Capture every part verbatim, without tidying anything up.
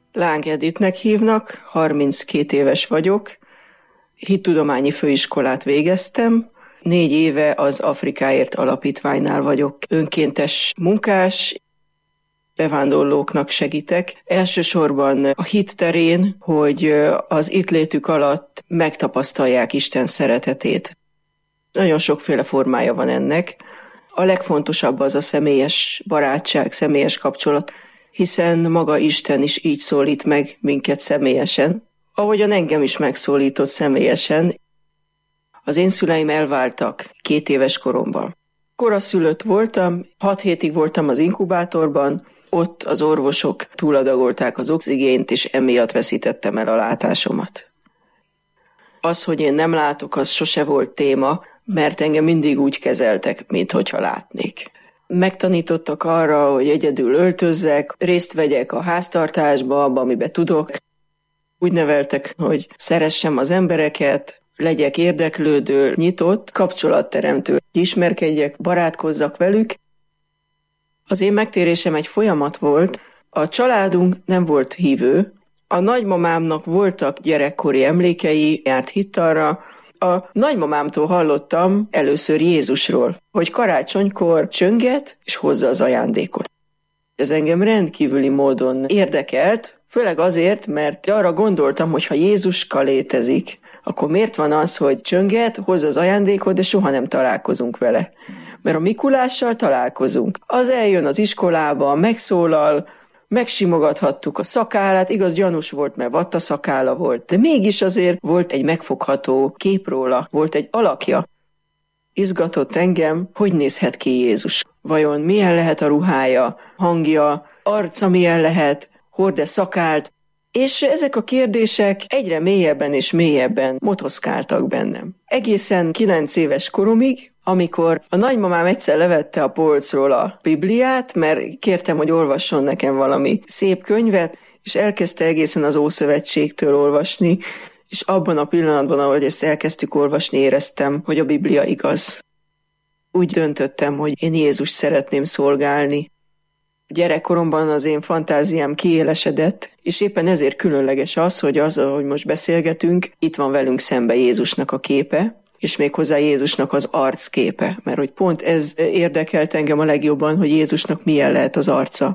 Láng Editnek hívnak, harminckét éves vagyok, hittudományi főiskolát végeztem, négy éve az Afrikáért Alapítványnál vagyok önkéntes munkás, bevándorlóknak segítek. Elsősorban a hit terén, hogy az itt létük alatt megtapasztalják Isten szeretetét. Nagyon sokféle formája van ennek. A legfontosabb az a személyes barátság, személyes kapcsolat, hiszen maga Isten is így szólít meg minket személyesen, ahogyan engem is megszólított személyesen. Az én szüleim elváltak két éves koromban. Koraszülött voltam, hat hétig voltam az inkubátorban, ott az orvosok túladagolták az oxigént, és emiatt veszítettem el a látásomat. Az, hogy én nem látok, az sose volt téma, mert engem mindig úgy kezeltek, minthogyha látnék. Megtanítottak arra, hogy egyedül öltözzek, részt vegyek a háztartásba, abba, amiben tudok. Úgy neveltek, hogy szeressem az embereket, legyek érdeklődő, nyitott, kapcsolatteremtő, ismerkedjek, barátkozzak velük. Az én megtérésem egy folyamat volt, a családunk nem volt hívő, a nagymamámnak voltak gyerekkori emlékei, járt hittalra. A nagymamámtól hallottam először Jézusról, hogy karácsonykor csönget és hozza az ajándékot. Ez engem rendkívüli módon érdekelt, főleg azért, mert arra gondoltam, hogy ha Jézuska létezik, akkor miért van az, hogy csönget, hozza az ajándékot, de soha nem találkozunk vele. Mert a Mikulással találkozunk. Az eljön az iskolába, megszólal, megsimogathattuk a szakállát, igaz gyanús volt, mert vatta szakálla volt, de mégis azért volt egy megfogható kép róla, volt egy alakja. Izgatott engem, hogy nézhet ki Jézus. Vajon milyen lehet a ruhája, hangja, arca milyen lehet, hord-e szakállt, és ezek a kérdések egyre mélyebben és mélyebben motoszkáltak bennem. Egészen kilenc éves koromig, amikor a nagymamám egyszer levette a polcról a Bibliát, mert kértem, hogy olvasson nekem valami szép könyvet, és elkezdte egészen az Ószövetségtől olvasni, és abban a pillanatban, ahogy ezt elkezdtük olvasni, éreztem, hogy a Biblia igaz. Úgy döntöttem, hogy én Jézus szeretném szolgálni. Gyerekkoromban az én fantáziám kiélesedett, és éppen ezért különleges az, hogy az, ahogy most beszélgetünk, itt van velünk szembe Jézusnak a képe, és méghozzá Jézusnak az arcképe, mert hogy pont ez érdekelt engem a legjobban, hogy Jézusnak milyen lehet az arca.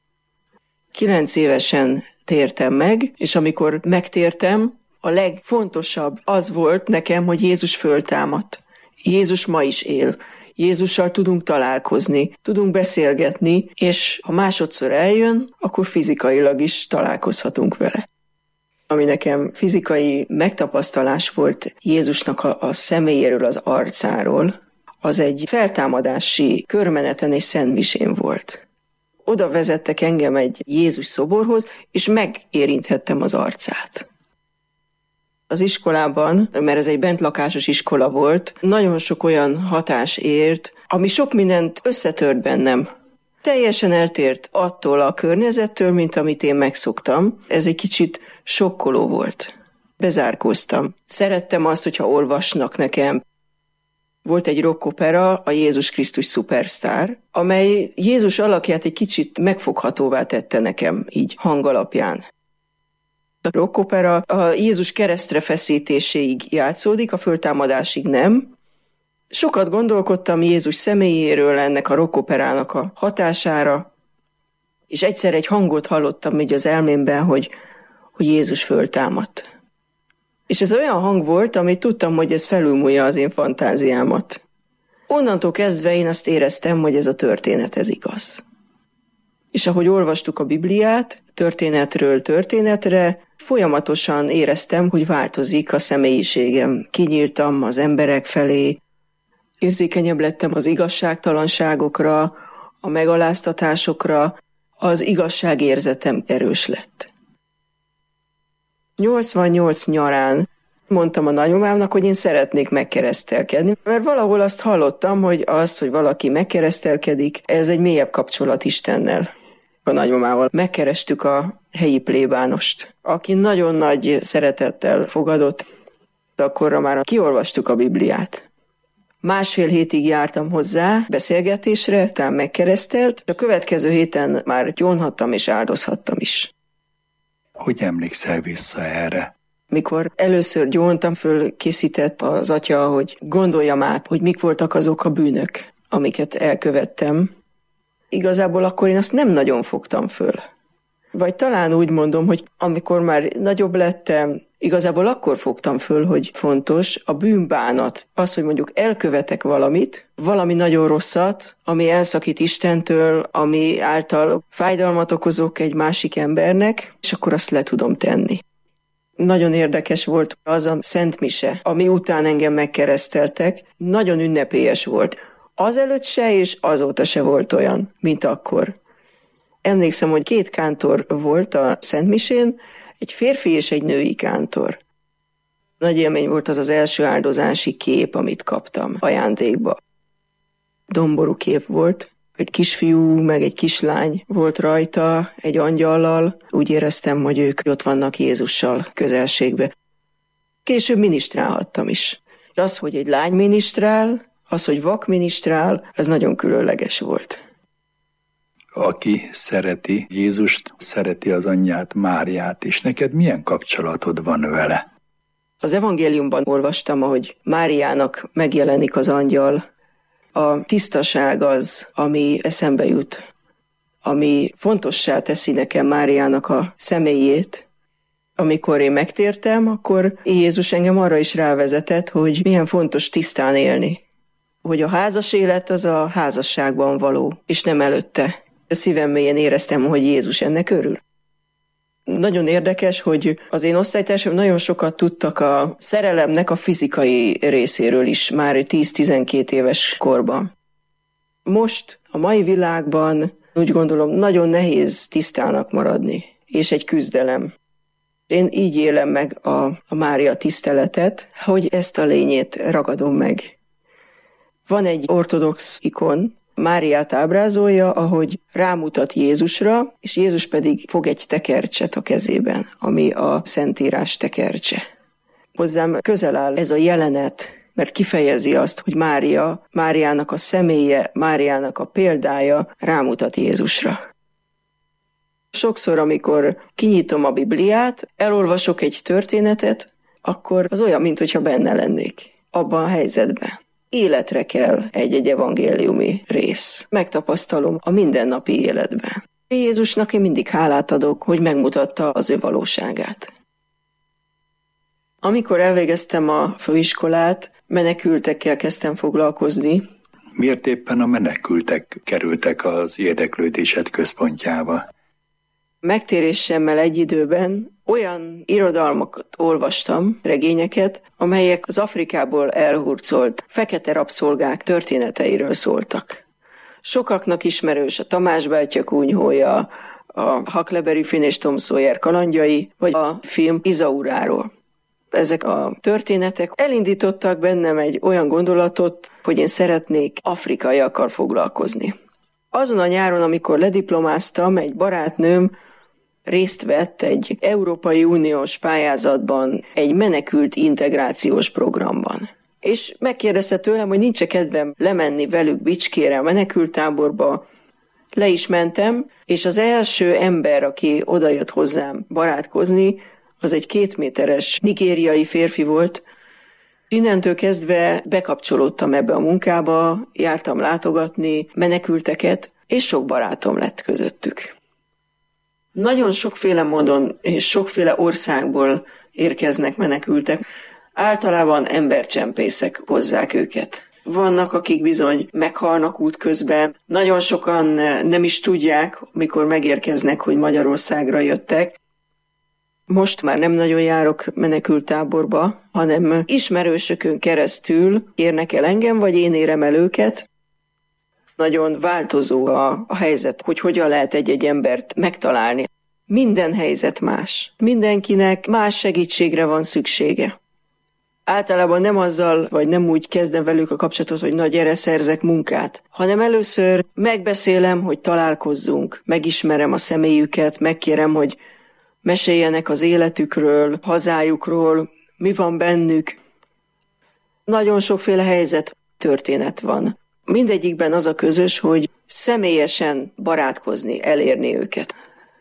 Kilenc évesen tértem meg, és amikor megtértem, a legfontosabb az volt nekem, hogy Jézus föltámadt. Jézus ma is él. Jézussal tudunk találkozni, tudunk beszélgetni, és ha másodszor eljön, akkor fizikailag is találkozhatunk vele. Ami nekem fizikai megtapasztalás volt Jézusnak a, a személyéről, az arcáról, az egy feltámadási körmeneten és szentmisén volt. Oda vezettek engem egy Jézus szoborhoz, és megérinthettem az arcát. Az iskolában, mert ez egy bentlakásos iskola volt, nagyon sok olyan hatás ért, ami sok mindent összetört bennem. Teljesen eltért attól a környezettől, mint amit én megszoktam. Ez egy kicsit sokkoló volt. Bezárkóztam. Szerettem azt, hogyha olvasnak nekem. Volt egy rockopera, a Jézus Krisztus Szupersztár, amely Jézus alakját egy kicsit megfoghatóvá tette nekem, így hangalapján. A rockopera a Jézus keresztre feszítéséig játszódik, a föltámadásig nem. Sokat gondolkodtam Jézus személyéről, ennek a rockoperának a hatására, és egyszer egy hangot hallottam így az elmémben, hogy, hogy Jézus föltámadt. És ez olyan hang volt, amit tudtam, hogy ez felülmúlja az én fantáziámat. Onnantól kezdve én azt éreztem, hogy ez a történet, ez igaz. És ahogy olvastuk a Bibliát, történetről történetre, folyamatosan éreztem, hogy változik a személyiségem. Kinyíltam az emberek felé, érzékenyebb lettem az igazságtalanságokra, a megaláztatásokra, az igazságérzetem erős lett. nyolcvannyolc nyarán mondtam a nagymamámnak, hogy én szeretnék megkeresztelkedni, mert valahol azt hallottam, hogy az, hogy valaki megkeresztelkedik, ez egy mélyebb kapcsolat Istennel. A nagymamával megkerestük a helyi plébánost, aki nagyon nagy szeretettel fogadott, de akkorra már kiolvastuk a Bibliát. Másfél hétig jártam hozzá beszélgetésre, utána megkeresztelt, a következő héten már gyónhattam és áldozhattam is. Hogy emlékszel vissza erre? Mikor először gyóntam föl, készített az atya, hogy gondoljam át, hogy mik voltak azok a bűnök, amiket elkövettem. Igazából akkor én azt nem nagyon fogtam föl. Vagy talán úgy mondom, hogy amikor már nagyobb lettem, igazából akkor fogtam föl, hogy fontos a bűnbánat. Az, hogy mondjuk elkövetek valamit, valami nagyon rosszat, ami elszakít Istentől, ami által fájdalmat okozok egy másik embernek, és akkor azt le tudom tenni. Nagyon érdekes volt az a Szent Mise, ami után engem megkereszteltek, nagyon ünnepélyes volt. Azelőtt se, és azóta se volt olyan, mint akkor. Emlékszem, hogy két kántor volt a Szent Misén, egy férfi és egy női kántor. Nagy élmény volt az az első áldozási kép, amit kaptam ajándékba. Domború kép volt, egy kisfiú, meg egy kislány volt rajta, egy angyallal. Úgy éreztem, hogy ők ott vannak Jézussal közelségbe. Később minisztrálhattam is. Az, hogy egy lány minisztrál, az, hogy vak minisztrál, ez nagyon különleges volt. Aki szereti Jézust, szereti az anyját, Máriát, és neked milyen kapcsolatod van vele? Az evangéliumban olvastam, hogy Máriának megjelenik az angyal. A tisztaság az, ami eszembe jut, ami fontossá teszi nekem Máriának a személyét. Amikor én megtértem, akkor Jézus engem arra is rávezetett, hogy milyen fontos tisztán élni. Hogy a házas élet az a házasságban való, és nem előtte. A szívem mélyén éreztem, hogy Jézus ennek örül. Nagyon érdekes, hogy az én osztálytársam nagyon sokat tudtak a szerelemnek a fizikai részéről is, már tíz-tizenkét éves korban. Most, a mai világban úgy gondolom, nagyon nehéz tisztának maradni, és egy küzdelem. Én így élem meg a, a Mária tiszteletet, hogy ezt a lényét ragadom meg. Van egy ortodox ikon, Máriát ábrázolja, ahogy rámutat Jézusra, és Jézus pedig fog egy tekercset a kezében, ami a Szentírás tekercse. Hozzám közel áll ez a jelenet, mert kifejezi azt, hogy Mária, Máriának a személye, Máriának a példája rámutat Jézusra. Sokszor, amikor kinyitom a Bibliát, elolvasok egy történetet, akkor az olyan, mintha benne lennék, abban a helyzetben. Életre kell egy-egy evangéliumi rész. Megtapasztalom a mindennapi életben. Jézusnak én mindig hálát adok, hogy megmutatta az ő valóságát. Amikor elvégeztem a főiskolát, menekültekkel kezdtem foglalkozni. Miért éppen a menekültek kerültek az érdeklődésed központjába? Megtérésemmel egy időben olyan irodalmakat olvastam, regényeket, amelyek az Afrikából elhurcolt fekete rabszolgák történeteiről szóltak. Sokaknak ismerős a Tamás bátyja kunyhója, a Huckleberry Finn és Tom Sawyer kalandjai, vagy a film Izauráról. Ezek a történetek elindítottak bennem egy olyan gondolatot, hogy én szeretnék afrikaiakkal foglalkozni. Azon a nyáron, amikor lediplomáztam, egy barátnőm részt vett egy Európai Uniós pályázatban, egy menekült integrációs programban. És megkérdezte tőlem, hogy nincs-e kedvem lemenni velük Bicskére a menekülttáborba. Le is mentem, és az első ember, aki odajött hozzám barátkozni, az egy két méteres nigériai férfi volt. Innentől kezdve bekapcsolódtam ebbe a munkába, jártam látogatni menekülteket, és sok barátom lett közöttük. Nagyon sokféle módon és sokféle országból érkeznek menekültek. Általában embercsempészek hozzák őket. Vannak, akik bizony meghalnak útközben. Nagyon sokan nem is tudják, mikor megérkeznek, hogy Magyarországra jöttek. Most már nem nagyon járok menekülttáborba, hanem ismerősökön keresztül érnek el engem, vagy én érem el őket. Nagyon változó a, a helyzet, hogy hogyan lehet egy-egy embert megtalálni. Minden helyzet más. Mindenkinek más segítségre van szüksége. Általában nem azzal, vagy nem úgy kezdem velük a kapcsolatot, hogy na gyere, szerzek munkát, hanem először megbeszélem, hogy találkozzunk, megismerem a személyüket, megkérem, hogy meséljenek az életükről, hazájukról, mi van bennük. Nagyon sokféle helyzet, történet van. Mindegyikben az a közös, hogy személyesen barátkozni, elérni őket.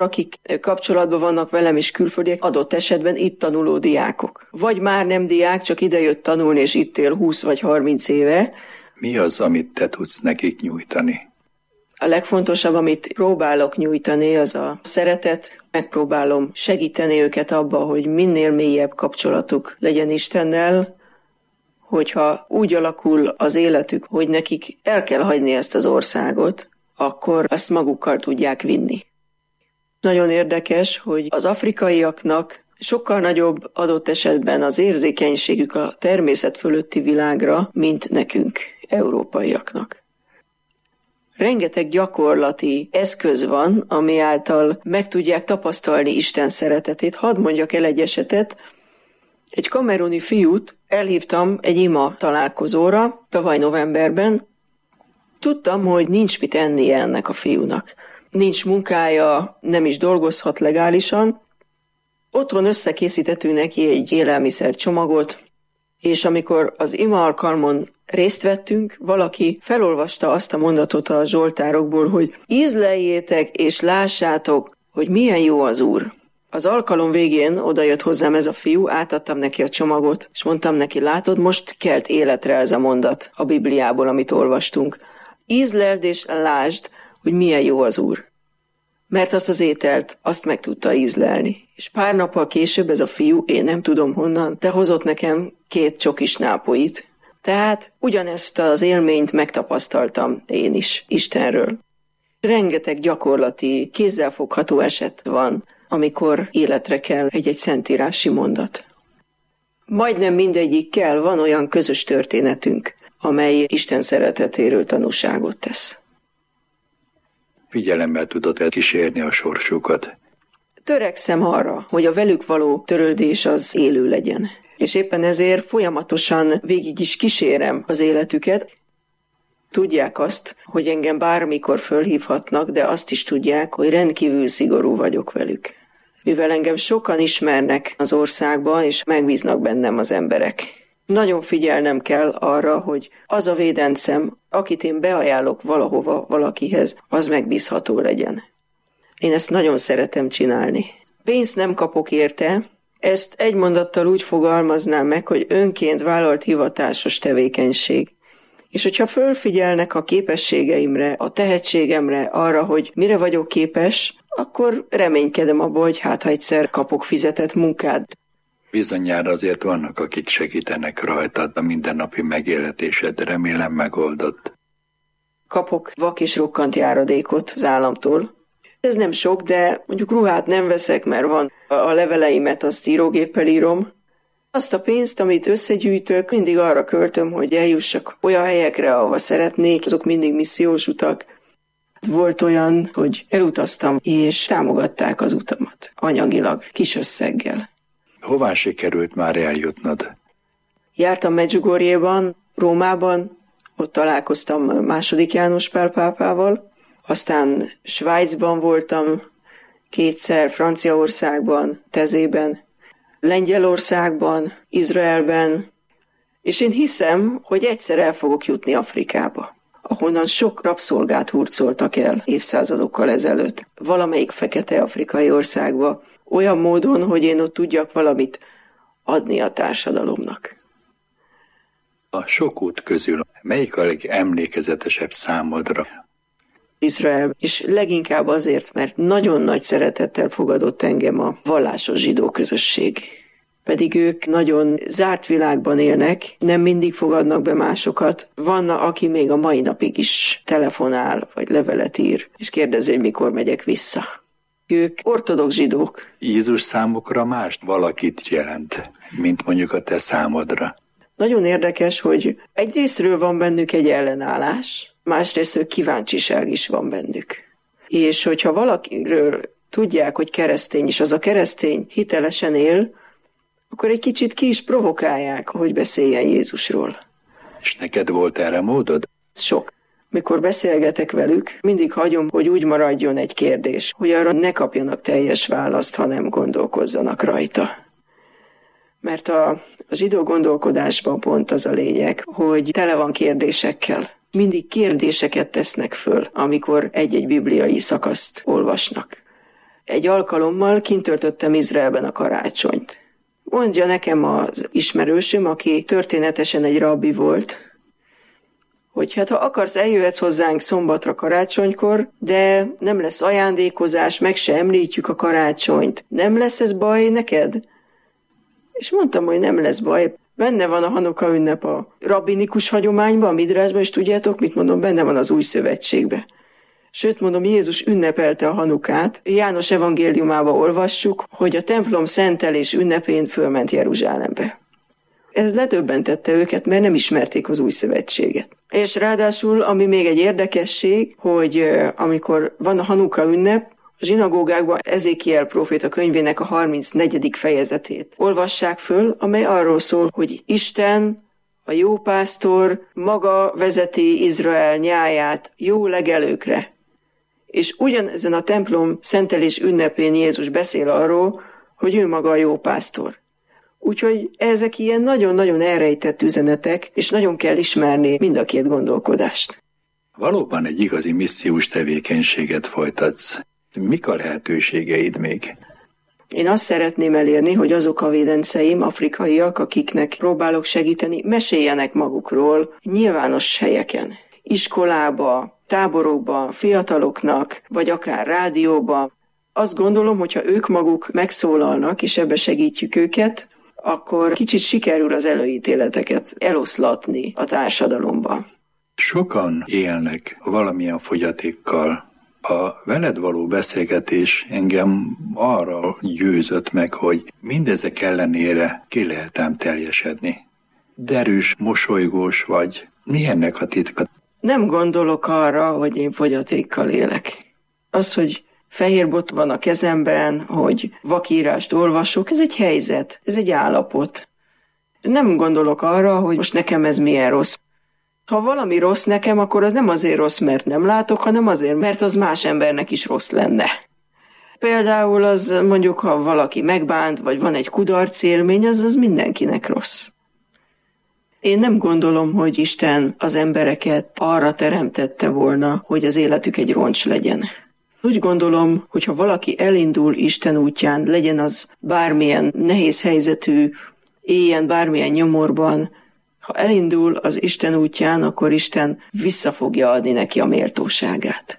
akik kapcsolatban vannak velem és külföldiek, adott esetben itt tanuló diákok. Vagy már nem diák, csak idejött tanulni és itt él húsz vagy harminc éve. Mi az, amit te tudsz nekik nyújtani? A legfontosabb, amit próbálok nyújtani, az a szeretet. Megpróbálom segíteni őket abba, hogy minél mélyebb kapcsolatuk legyen Istennel, hogyha úgy alakul az életük, hogy nekik el kell hagyni ezt az országot, akkor azt magukkal tudják vinni. Nagyon érdekes, hogy az afrikaiaknak sokkal nagyobb adott esetben az érzékenységük a természet fölötti világra, mint nekünk, európaiaknak. Rengeteg gyakorlati eszköz van, ami által meg tudják tapasztalni Isten szeretetét. Hadd mondjak el egy esetet. Egy kameruni fiút elhívtam egy ima találkozóra tavaly novemberben. Tudtam, hogy nincs mit ennie ennek a fiúnak. Nincs munkája, nem is dolgozhat legálisan. Otthon összekészítettünk neki egy élelmiszercsomagot, és amikor az ima alkalmon részt vettünk, valaki felolvasta azt a mondatot a zsoltárokból, hogy ízleljétek és lássátok, hogy milyen jó az Úr. Az alkalom végén odajött hozzám ez a fiú, átadtam neki a csomagot, és mondtam neki, látod, most kelt életre ez a mondat a Bibliából, amit olvastunk. Ízleld és lásd, hogy milyen jó az Úr. Mert azt az ételt, azt meg tudta ízlelni. És pár nappal később ez a fiú, én nem tudom honnan, de hozott nekem két csokis nápolyt. Tehát ugyanezt az élményt megtapasztaltam én is Istenről. Rengeteg gyakorlati, kézzelfogható eset van, amikor életre kell egy-egy szentírási mondat. Majdnem mindegyikkel van olyan közös történetünk, amely Isten szeretetéről tanúságot tesz. Figyelemmel tudod kísérni a sorsukat. Törekszem arra, hogy a velük való törődés az élő legyen. És éppen ezért folyamatosan végig is kísérem az életüket. Tudják azt, hogy engem bármikor fölhívhatnak, de azt is tudják, hogy rendkívül szigorú vagyok velük. Mivel engem sokan ismernek az országban, és megbíznak bennem az emberek. Nagyon figyelnem kell arra, hogy az a védencem, akit én beajánlok valahova valakihez, az megbízható legyen. Én ezt nagyon szeretem csinálni. Pénzt nem kapok érte, ezt egy mondattal úgy fogalmaznám meg, hogy önként vállalt hivatásos tevékenység. És hogyha fölfigyelnek a képességeimre, a tehetségemre, arra, hogy mire vagyok képes, akkor reménykedem abba, hogy hát ha egyszer kapok fizetett munkát. Bizonyára azért vannak, akik segítenek rajtad, a mindennapi megélhetésed, remélem megoldott. Kapok vak és rokkant járadékot az államtól. Ez nem sok, de mondjuk ruhát nem veszek, mert van a leveleimet, azt írógéppel írom. Azt a pénzt, amit összegyűjtök, mindig arra költöm, hogy eljussak olyan helyekre, ahova szeretnék, azok mindig missziós utak. Volt olyan, hogy elutaztam, és támogatták az utamat, anyagilag, kis összeggel. Hová sikerült már eljutnod? Jártam Medjugorjéban, Rómában, ott találkoztam második János Pál pápával, aztán Svájcban voltam, kétszer Franciaországban, Tezében, Lengyelországban, Izraelben, és én hiszem, hogy egyszer el fogok jutni Afrikába, ahonnan sok rabszolgát hurcoltak el évszázadokkal ezelőtt, valamelyik fekete afrikai országba, olyan módon, hogy én ott tudjak valamit adni a társadalomnak. A sok út közül melyik a legemlékezetesebb számodra? Izrael, és leginkább azért, mert nagyon nagy szeretettel fogadott engem a vallásos zsidó közösség. Pedig ők nagyon zárt világban élnek, nem mindig fogadnak be másokat. Van, aki még a mai napig is telefonál, vagy levelet ír, és kérdezi, hogy mikor megyek vissza. Ők ortodox zsidók. Jézus számukra mást valakit jelent, mint mondjuk a te számodra. Nagyon érdekes, hogy egyrészről van bennük egy ellenállás, másrészről kíváncsiság is van bennük. És hogyha valakiről tudják, hogy keresztény, és az a keresztény hitelesen él, akkor egy kicsit ki is provokálják, hogy beszéljen Jézusról. És neked volt erre módod? Sok. Mikor beszélgetek velük, mindig hagyom, hogy úgy maradjon egy kérdés, hogy arra ne kapjanak teljes választ, hanem gondolkozzanak rajta. Mert a, a zsidó gondolkodásban pont az a lényeg, hogy tele van kérdésekkel. Mindig kérdéseket tesznek föl, amikor egy-egy bibliai szakaszt olvasnak. egy alkalommal kint töltöttem Izraelben a karácsonyt. Mondja nekem az ismerősöm, aki történetesen egy rabbi volt, hogy hát ha akarsz, eljöhetsz hozzánk szombatra karácsonykor, de nem lesz ajándékozás, meg se említjük a karácsonyt. Nem lesz ez baj neked? És mondtam, hogy nem lesz baj. Benne van a Hanuka ünnep a rabbinikus hagyományban, a Midrásban, és tudjátok, mit mondom, benne van az új szövetségben. Sőt, mondom, Jézus ünnepelte a Hanukát. János evangéliumába olvassuk, hogy a templom szentelés ünnepén fölment Jeruzsálembe. Ez ledöbbentette őket, mert nem ismerték az új szövetséget. És ráadásul, ami még egy érdekesség, hogy amikor van a Hanuka ünnep, a zsinagógákban Ezékiel próféta könyvének a harmincnegyedik fejezetét olvassák föl, amely arról szól, hogy Isten, a jó pásztor maga vezeti Izrael nyáját jó legelőkre. És ugyanezen a templom szentelés ünnepén Jézus beszél arról, hogy ő maga a jó pásztor. Úgyhogy ezek ilyen nagyon-nagyon elrejtett üzenetek, és nagyon kell ismerni mind a két gondolkodást. Valóban egy igazi missziós tevékenységet folytatsz. Mik a lehetőségeid még? Én azt szeretném elérni, hogy azok a védenceim, afrikaiak, akiknek próbálok segíteni, meséljenek magukról nyilvános helyeken. Iskolába, táborokba, fiataloknak, vagy akár rádióba. Azt gondolom, hogyha ők maguk megszólalnak, és ebbe segítjük őket, akkor kicsit sikerül az előítéleteket eloszlatni a társadalomba. Sokan élnek valamilyen fogyatékkal. A veled való beszélgetés engem arra győzött meg, hogy mindezek ellenére ki lehet ám teljesedni. Derűs, mosolygós vagy. Mi ennek a titka? Nem gondolok arra, hogy én fogyatékkal élek. Az, hogy fehér bot van a kezemben, hogy vakírást olvasok, ez egy helyzet, ez egy állapot. Nem gondolok arra, hogy most nekem ez milyen rossz. Ha valami rossz nekem, akkor az nem azért rossz, mert nem látok, hanem azért, mert az más embernek is rossz lenne. Például az mondjuk, ha valaki megbánt, vagy van egy kudarc élmény, az az mindenkinek rossz. Én nem gondolom, hogy Isten az embereket arra teremtette volna, hogy az életük egy roncs legyen. Úgy gondolom, hogy ha valaki elindul Isten útján, legyen az bármilyen nehéz helyzetű, éljen bármilyen nyomorban, ha elindul az Isten útján, akkor Isten vissza fogja adni neki a méltóságát.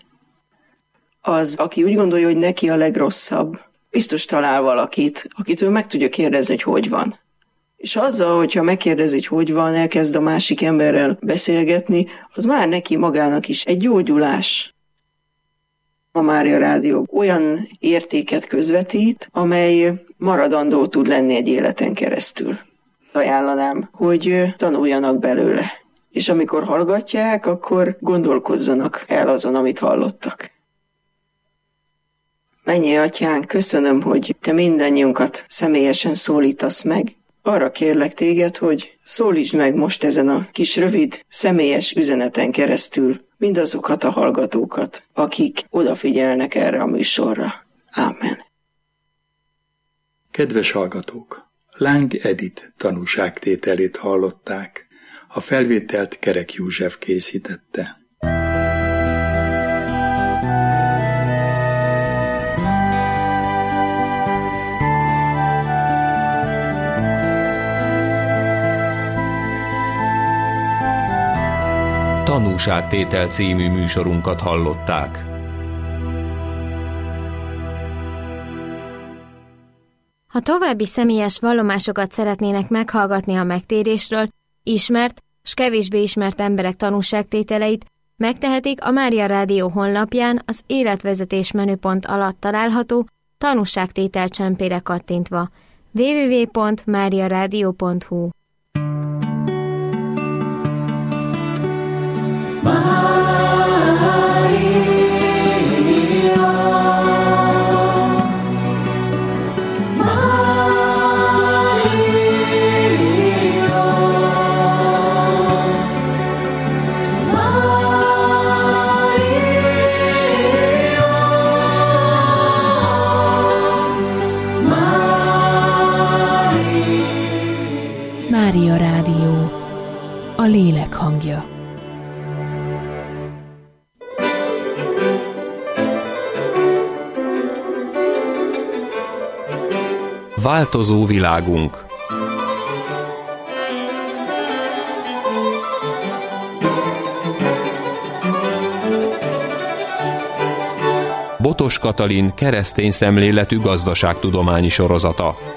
Az, aki úgy gondolja, hogy neki a legrosszabb, biztos talál valakit, akitől meg tudja kérdezni, hogy hogy van. És azzal, hogyha megkérdezi, hogy hogy van, elkezd a másik emberrel beszélgetni, az már neki magának is egy gyógyulás. A Mária Rádió olyan értéket közvetít, amely maradandó tud lenni egy életen keresztül. Ajánlanám, hogy tanuljanak belőle. És amikor hallgatják, akkor gondolkozzanak el azon, amit hallottak. Mennyei Atyánk, köszönöm, hogy Te mindannyiunkat személyesen szólítasz meg. Arra kérlek Téged, hogy szólítsd meg most ezen a kis rövid, személyes üzeneten keresztül mindazokat a hallgatókat, akik odafigyelnek erre a műsorra. Ámen. Kedves hallgatók! Láng Edith tanúságtételét hallották. A felvételt Kerek József készítette. Tanúságtétel című műsorunkat hallották. Ha további személyes vallomásokat szeretnének meghallgatni a megtérésről, ismert s kevésbé ismert emberek tanúságtételeit, megtehetik a Mária Rádió honlapján az életvezetés menüpont alatt található tanúságtétel csempére kattintva. double-u double-u double-u pont mária rádió pont hu Mária Rádió, a lélek hangja. Változó világunk. Botos Katalin keresztény szemléletű gazdaságtudományi sorozata.